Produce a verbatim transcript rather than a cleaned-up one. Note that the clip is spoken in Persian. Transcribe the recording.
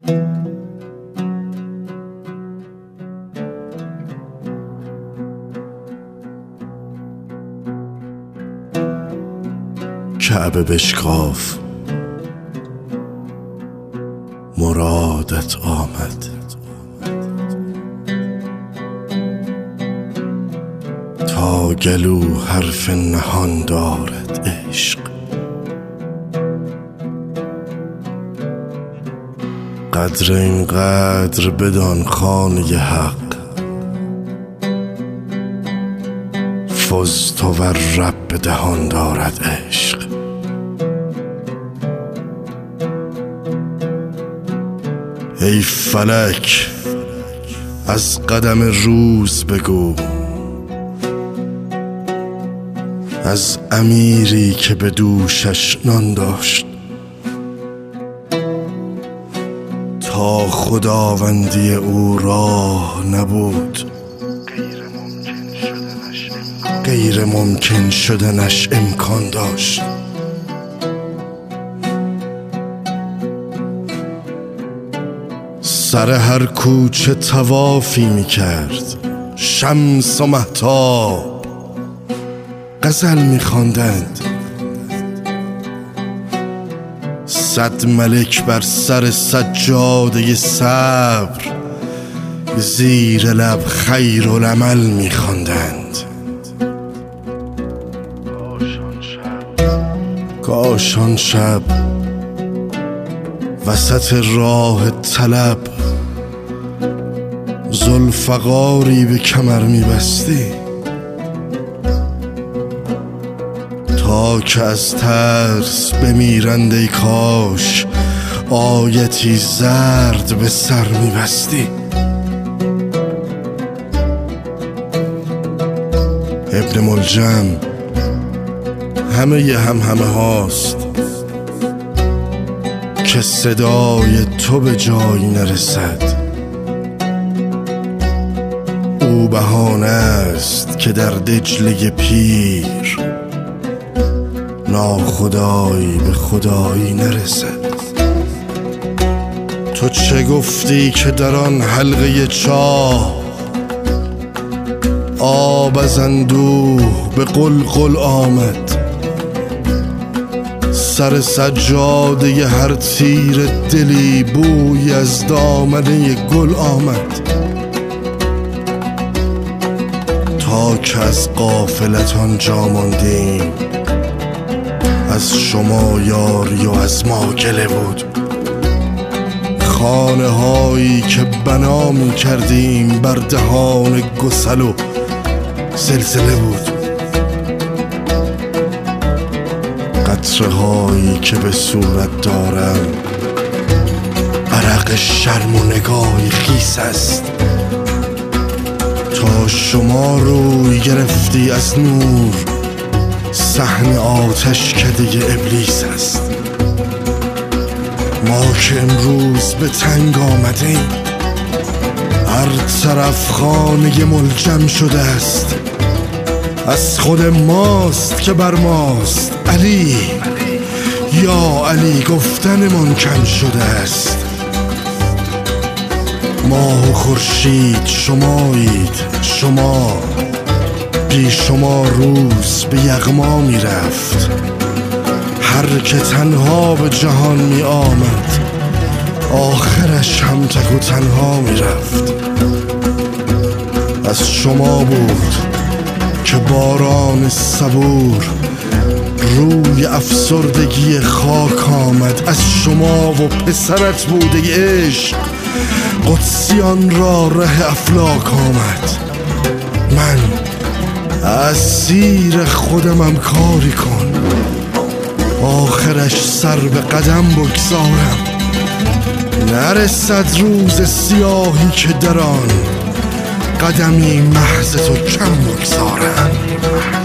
کعبه بشکاف، مرادت آمد. تا گلو حرف نهان دارد عشق، قدر این قدر بدان خانه حق. فزت و رب دهان دارد عشق. ای فلک از قدم روز بگو، از امیری که به دوشش نان داشت. تا خداوندی او راه نبود، غیر ممکن شدنش امکان داشت. سر هر کوچه طوافی می کرد، شمس و مهتاب غزل می خواندند. صد ملک بر سر سجاده صبر، زیر لب خیرالعمل می خواندند. کاش آن شب وسط راه طلب، ذوالفقاری به کمر می بستی. تا که از ترس بمیرند ای کاش، آیتی زرد به سر می بستی. ابن ملجم همه ی هم همه هاست که صدای تو به جایی نرسد. او بهانه است که در دجله پیر، ناخدایی به خدایی نرسد. تو چه گفتی که در آن حلقه چاه، آب از اندوه به قلقل آمد. سر سجاده هر تیر دلی بوی از دامنه گل آمد. تا که از غافلت آنجا ماندیم، از شما یاری و از ما گله بود. خانه هایی که بنا می کردیم بر دهان گسل و زلزله بود. قطره هایی که به صورت دارم، عرق شرم و نگاهی خیس است. تا شما روی گرفتی از نور، صحن آتش کده ابلیس است. ما که امروز به تنگ آمدیم، هر طرف خانه ملجم شده است. از خود ماست که بر ماست علی، یا علی گفتنمان کم شده است. ماه و خورشید شمایید، شما بی شما روز به یغما می رفت. هر که تنها به جهان می آمد، آخرش هم تک و تنها می رفت. از شما بود که باران صبور روی افسردگی خاک آمد. از شما و پسرت بوده عشق، قدسیان را ره افلاک آمد. من اسیر خودمم کاری کن، آخرش سر به قدم بگذارم. نرسد روز سیاهی که در آن، قدمی محض تو کم بگذارم.